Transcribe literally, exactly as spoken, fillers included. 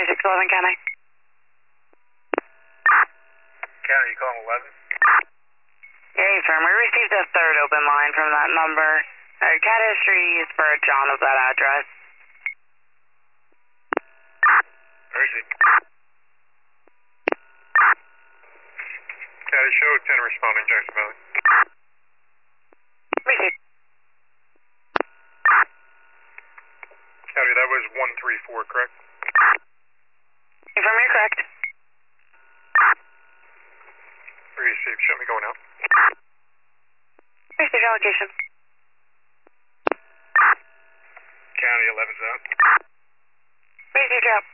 twenty-six eleven, County. County, you calling eleven? Yeah, firm. We received a third open line from that number. Uh, cat history is for John of that address. Where is he? County, show ten responding, Jackson Valley. Received. County, that was one three four, correct? Confirm you're correct. Received. Show me going out. Received your location. County, eleven's out. Received your out.